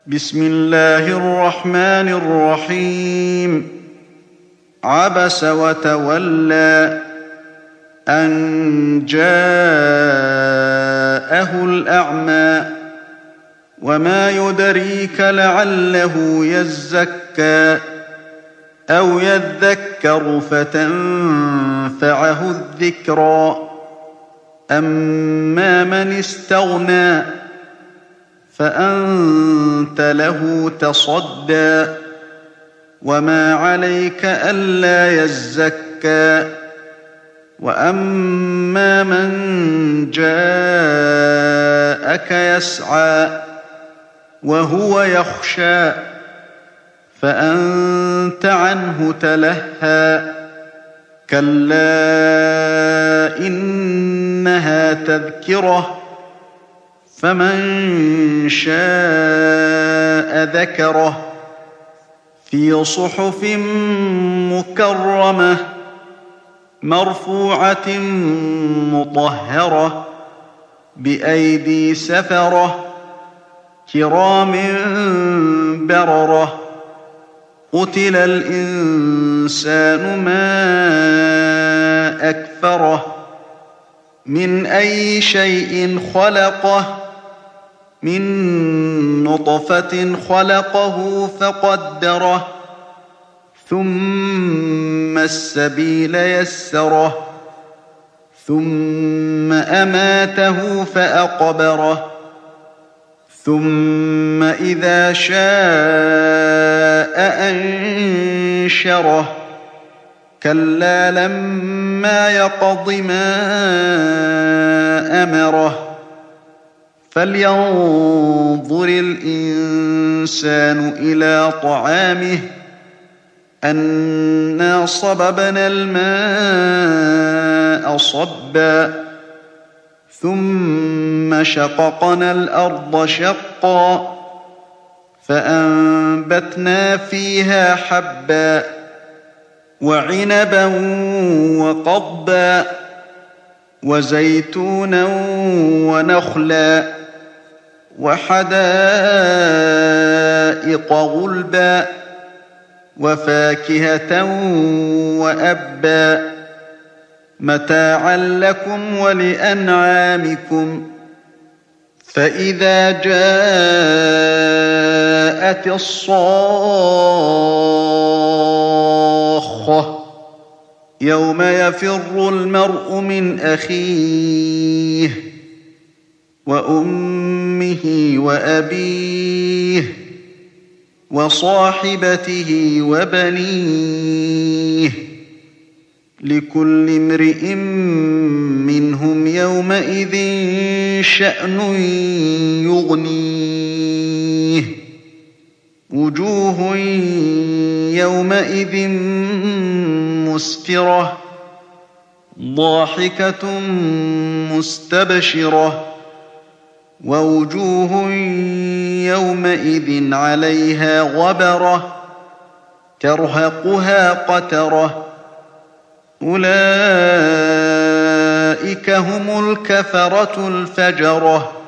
بسم الله الرحمن الرحيم. عبس وتولى أن جاءه الأعمى وما يدريك لعله يزكى أو يذكر فتنفعه الذكرى أما من استغنى فأنت له تصدى وما عليك ألا يزكى وأما من جاءك يسعى وهو يخشى فأنت عنه تلهى كلا إنها تذكرة فمن شاء ذكره في صحف مكرمة مرفوعة مطهرة بأيدي سفرة كرام بررة قتل الإنسان ما أكفره من أي شيء خلقه من نطفة خلقه فقدره ثم السبيل يسره ثم أماته فأقبره ثم إذا شاء أنشره كلا لما يقض ما أمره فلينظر الإنسان إلى طعامه أنا صببنا الماء صبا ثم شققنا الأرض شقا فأنبتنا فيها حبا وعنبا وقضبا وزيتونا ونخلا وحدائق غلبا وفاكهة وأبا متاعا لكم ولأنعامكم فإذا جاءت الصاخة يوم يفر المرء من أخيه وأمه وأبيه وصاحبته وبنيه لكل امرئ منهم يومئذ شأن يغنيه وجوه يومئذ مسفرة ضاحكة مستبشرة ووجوه يومئذ عليها غبرة ترهقها قترة أولئك هم الكفرة الفجرة